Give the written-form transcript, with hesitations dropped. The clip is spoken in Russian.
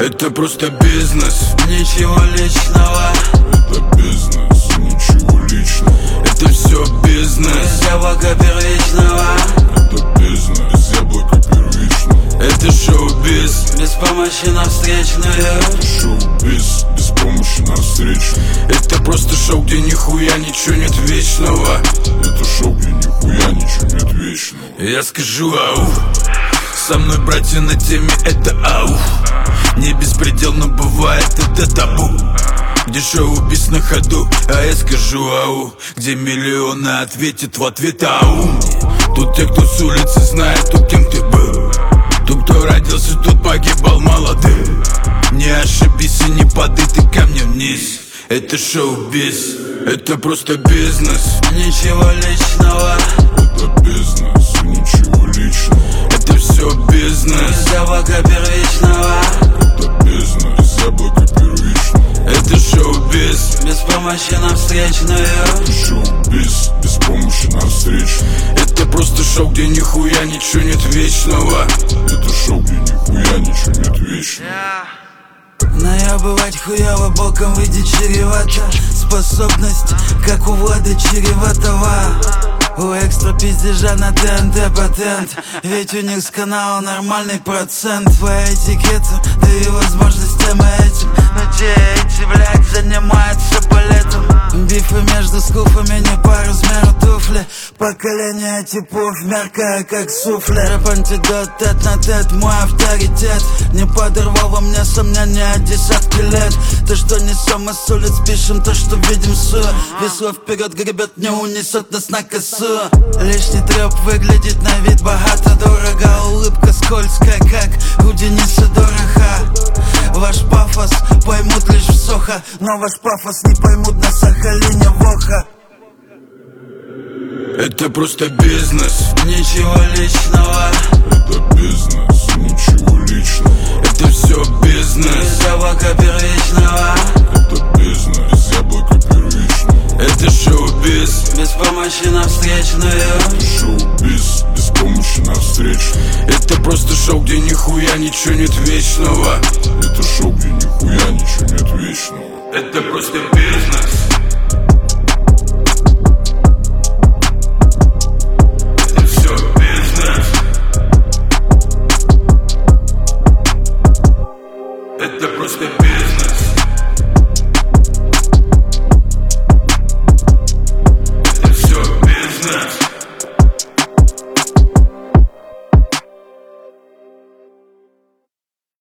Это просто бизнес, ничего личного. это бизнес, ничего личного. Это все бизнес, Из яблока первичного. это бизнес, яблоко первичного. Это шоу-биз, Без помощи на встречную. шоу-биз, без помощи на встречу. Это просто шоу, где нихуя ничего нет вечного. Это шоу, где нихуя ничего нет вечного. Я скажу ау, со мной братья на теме это ау. Не беспредел, но бывает это табу. Где шоу-биз на ходу, а я скажу ау. Где миллионы ответят в ответ ау. Тут те, кто с улицы знает, тут кем ты был. Тут кто родился, тот погибал молодым. Не ошибись и не падай ты ко мне вниз. Это шоу-биз, это просто бизнес, Ничего личного. это бизнес, ничего личного. Это все бизнес, Из яблока первичного. это бизнес, яблоко первичного. Это шоу-биз, Без помощи на встречную. шоу-биз, без помощи на встречу. Это просто шоу, где нихуя ничего нет вечного. Это шоу, где нихуя ничего нет вечного. Наябывать хуёво боком выйдет чревато. Способность, как у Влада Череватова. У экстра пиздежа на ТНТ патент. Ведь у них с канала нормальный процент. По этикету, да и возможностям этим. Но те эти, блядь, занимаются балетом. Бифы между скуфами не по размеру туфли. Поколение типов мягкое, как суфле. Рэп антидот, тет на тет, мой авторитет. Не подорвал во мне сомнения от десятки лет. То, что несем мы с улиц, пишем то, что видим с. Весло вперед гребет, не унесет нас на косу. Лишний трёп выглядит на вид богато-дорого. Улыбка скользкая, как у Дениса Дороха. Ваш пафос поймут лишь в Сохо, но ваш пафос не поймут на Сахалине Воха. Это просто бизнес, Ничего личного. это бизнес, ничего личного. Это все бизнес, Из яблока первичного. это бизнес, яблоко первичного. Это шоу-биз, Без помощи на встречную. шоу-биз, без помощи на встречу. Это просто шоу, где нихуя ничего нет вечного. Это шоу, где нихуя ничего нет вечного. Это просто бизнес.